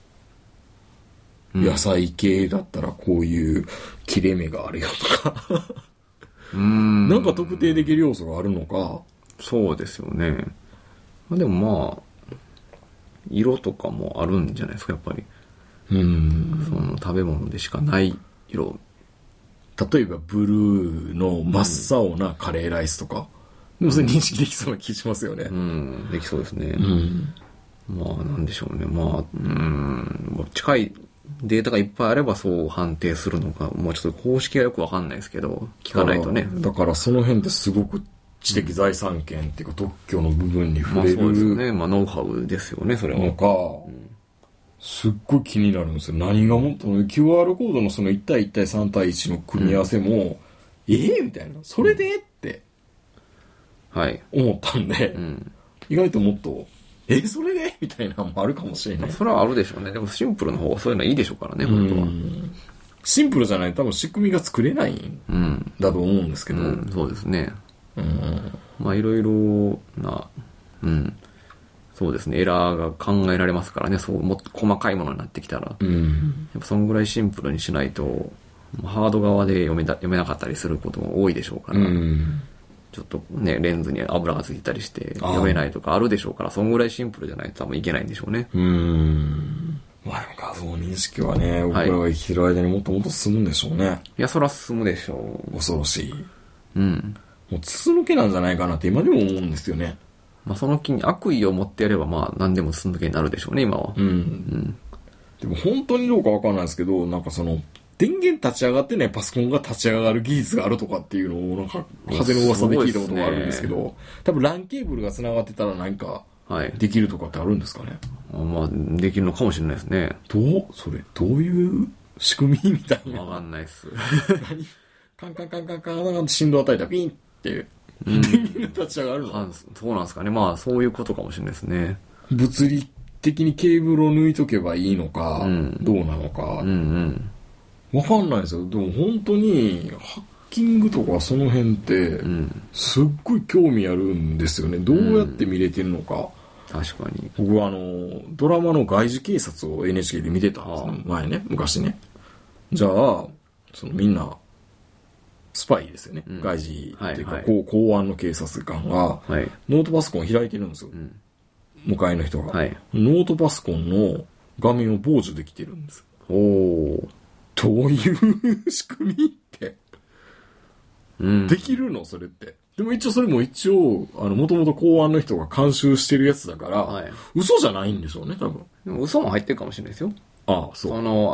野菜系だったらこういう切れ目があるよとかなんか特定できる要素があるのか。
そうですよね。でもまあ色とかもあるんじゃないですか、やっぱり。その食べ物でしかない色。
例えばブルーの真っ青なカレーライスとか、でもそれ認識できそうな気しますよね。
できそうですね。まあなんでしょうね。まあ近いデータがいっぱいあればそう判定するのか、もうちょっと公式はよくわかんないですけど、聞かないとね。
だからその辺ですごく知的財産権っていうか特許の部分に触れる。
まあそうですよね。まあノウハウですよね、それは。
のか、すっごい気になるんですよ。何がもっと QR コードのその1対1対3対1の組み合わせも、みたいな。それでって思ったんで、意外ともっと、それでみたいなのもあるかもしれない。
それはあるでしょうね。でもシンプルの方がそういうのはいいでしょうからね、本当は。
シンプルじゃないと多分仕組みが作れないんだと思うんですけど。
そうですね。まあいろいろな、そうですね、エラーが考えられますからね、そうもっと細かいものになってきたら。やっぱそのぐらいシンプルにしないと、ハード側で読めなかったりすることも多いでしょうから。ちょっとね、レンズに油がついたりして読めないとかあるでしょうから、そのぐらいシンプルじゃないと多分いけないんでしょうね。
まあ画像認識はね、僕らが生きてる間にもっともっと進むんでしょうね。
いや、そら進むでしょう。
恐ろしい。もう筒抜けなんじゃないかなって今でも思うんですよね。
まあその気に悪意を持ってやればまあ何でも筒抜けになるでしょうね、今は。
でも本当にどうかわかんないですけど、なんかその、電源立ち上がってないパソコンが立ち上がる技術があるとかっていうのを、なんか、風の噂で聞いたことがあるんですけど、多分 LAN ケーブルが繋がってたら何か、できるとかってあるんですかね。
まあ、できるのかもしれないですね。
どういう仕組みみたいな。
わかんないっす。
カンカンカンカンカンカンって振動与えたらピンって、電源が立ち上がるの？
そうなんですかね。まあ、そういうことかもしれないですね。
物理的にケーブルを抜いとけばいいのか、どうなのか。わかんないですよ。でも本当に、ハッキングとかその辺って、すっごい興味あるんですよね。どうやって見れてるのか。
確かに。
僕はドラマの外事警察を NHK で見てたんです。前ね、昔ね。じゃあ、みんな、スパイですよね。外事っていうか、公安の警察官が、ノートパソコンを開いてるんですよ。向かいの人が。ノートパソコンの画面を傍受できてるんです。どういう仕組みって、できるのそれって。でもそれももともと公安の人が監修してるやつだから、嘘じゃないんでしょうね、多分。
でも嘘も入ってるかもしれないですよ。
そう 。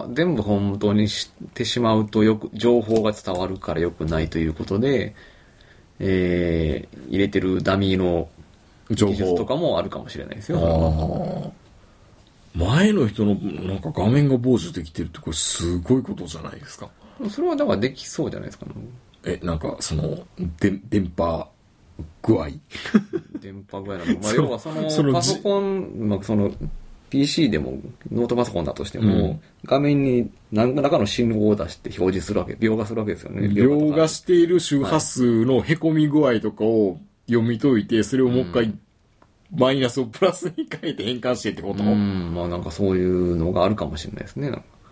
全部本当に知ってしまうと情報が伝わるから良くないということで、入れてるダミーの技術とかもあるかもしれないですよ。
前の人のなんか画面が傍受できてるってこれすごいことじゃないですか。
それはだからできそうじゃないですか、
なんか電波具合
電波具合なの。まあ要はパソコン、PC でもノートパソコンだとしても、画面に何らかの信号を出して表示するわけ、描画するわけですよね。
描画している周波数の凹み具合とかを読み解いて、それをもう一回、マイナスをプラスに変えて変換してってこと？
まあなんかそういうのがあるかもしれないですね。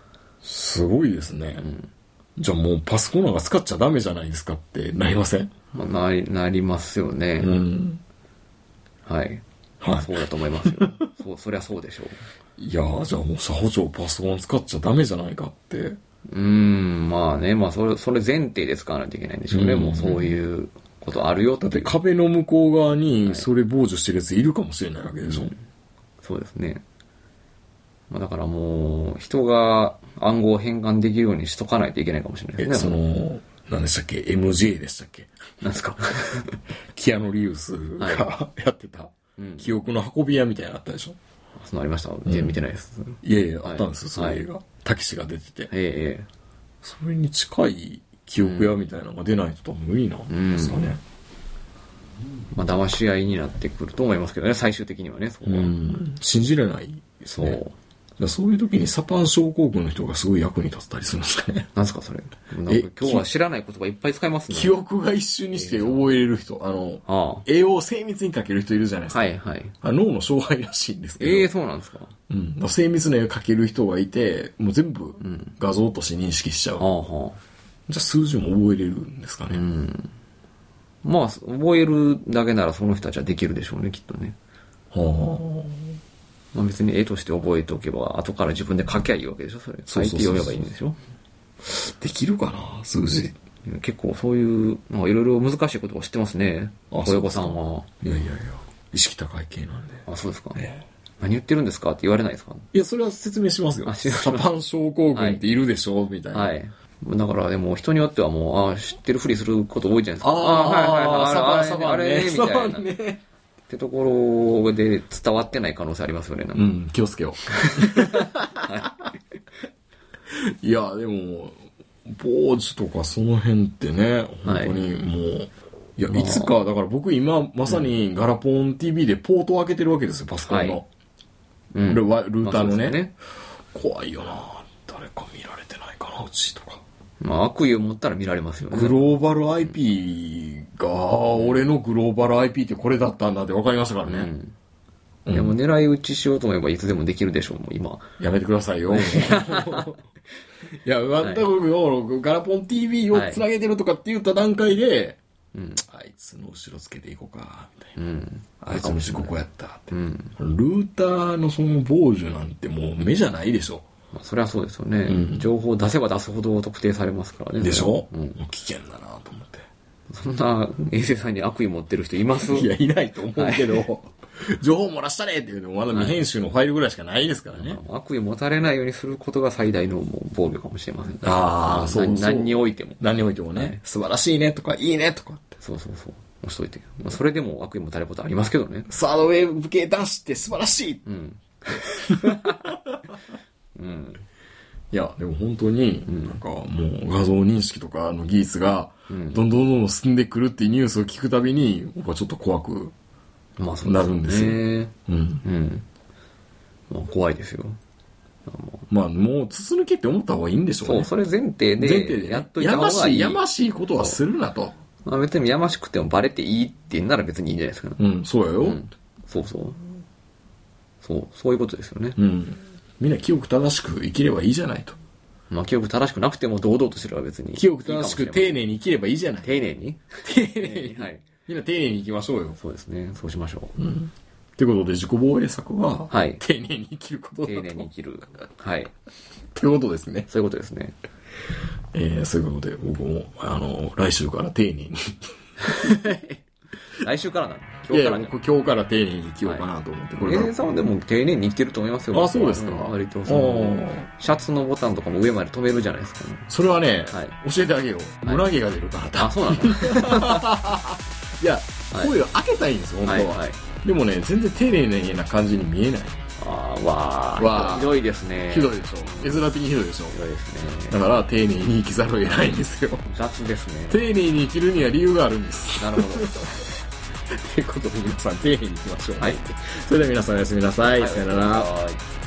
すごいですね。じゃあもうパソコンなんか使っちゃダメじゃないですかってなりません？
まあ、なりますよね。はい。はい。そうだと思いますよ。そりゃそうでしょう。
いやー、じゃあもう佐保町パソコン使っちゃダメじゃないかって。
まあね、まあそれ前提で使わないといけないんでしょうね。もうそういうことあるよって。
だって壁の向こう側にそれ傍受してるやついるかもしれないわけでしょ。
そうですね。まあ、だからもう、人が暗号を変換できるようにしとかないといけないかもしれないですね。
何でしたっけ ?MJ でしたっけ？
何ですか？
キアヌ・リウスがやってた、記憶の運び屋みたいなのあったでしょ？
そのありました？見てないです。
いやいや、あったんですよ、そういう映画。たけしが出てて。それに近い記憶屋みたいなのが出ないと多分無理なんですかね。
まあ、騙し合いになってくると思いますけどね、最終的にはね、そこは。
信じれないですね。そういう時にサパン症候群の人がすごい役に立ったりするんですかね。
なんですか、それ。今日は知らない言葉いっぱい使いますね。
記憶が一瞬にして覚えれる人。絵を精密に描ける人いるじゃないですか。
はいはい。
脳の障害らしいんですけど。
そうなんですか。
精密な絵を描ける人がいて、もう全部画像として認識しちゃう。じゃあ数字も覚えれるんですかね。
まあ、覚えるだけならその人たちはできるでしょうね、きっとね。まあ、別に絵として覚えておけば、後から自分で書きゃいいわけでしょ、それ。書いて読めばいいんでしょ。
できるかな、数字。
結構そういう、いろいろ難しいことを知ってますね、小横さんは。
いや、意識高い系なんで。
あ、そうですか。何言ってるんですかって言われないですか？
いや、それは説明しますよ。サパン症候群っているでしょ、みたいな。はい。
だからでも人によってはもう、知ってるふりすること多いじゃないですか。
サバンね。
みたいな。ってところで伝わってない可能性ありますよね。
気をつけよう。いや、でも、傍受とかその辺ってね、本当にもう、いや、いつか、だから僕今まさにガラポン TV でポートを開けてるわけですよ、パソコンの。ルーターのね。怖いよな、誰か見られてないかな、うちとか。
まあ、悪意を持ったら見られますよね。
グローバル IP が、俺のグローバル IP ってこれだったんだって分かりましたからね。
いや、もう狙い撃ちしようと思えばいつでもできるでしょう、もう今。
やめてくださいよ。いや、全くガラポン TV をつなげてるとかって言った段階で、あいつの後ろつけていこうか、みたいな。あいつの後ろここやったって。ルーターのその傍受なんてもう目じゃないでしょ。
それはそうですよね。情報を出せば出すほど特定されますからね。
でしょ？危険だなと思って。
そんな衛星さんに悪意持ってる人います？
いや、いないと思うけど、情報漏らしたねっていうのもまだ未編集のファイルぐらいしかないですからね。
悪意持たれないようにすることが最大の防御かもしれませんね。
そう。
何においても。
何においてもね。素晴らしいねとか、いいねとかって。
そう。押しといて。それでも悪意持たれることありますけどね。
サードウェーブ系男子って素晴らしい。いや、でも本当に、なんかもう画像認識とかの技術が、どんどん進んでくるっていうニュースを聞くたびに、僕はちょっと怖くなるんですよ。
まあ怖いですよ。
まあもう筒抜けって思った方がいいんでしょうね。
それ前提でやっといた方がいい。
やましいことはするなと。
まあ別にやましくてもバレていいって言うなら別にいいんじゃないですか。
そうやよ。
そういうことですよね。
みんな清く正しく生きればいいじゃないと。
まあ清く正しくなくても堂々とすれば別に。
清く正しく丁寧に生きればいいじゃない。
丁寧に。
はい。みんな丁寧に生きましょうよ。
そうですね。そうしましょう。
ということで自己防衛策は、丁寧に生きることだと。
丁寧に生きる。はい。
ということですね。
そういうことですね。
そういうことで僕も、来週から丁寧に。
来週からなの？
今日から丁寧に生きようかなと思って。
これさんはでも丁寧に生きてると思いますよ。
あ、そうですか。
割とシャツのボタンとかも上まで止めるじゃないですかね。
それはね、教えてあげよう。胸毛が出るから。
あ、そうなの？
いや、声を開けたいんですよ、本当は。でもね、全然丁寧な感じに見えない。
ひどいですね。
ひどいでしょ。絵面的にひどいでしょ。
ひどいですね。
だから丁寧に生きざるを得ないんですよ。
雑ですね。
丁寧に生きるには理由があるんです。
なるほど。
ということで皆さん丁寧に生きましょう。はい。それでは皆さんおやすみなさい。さよなら。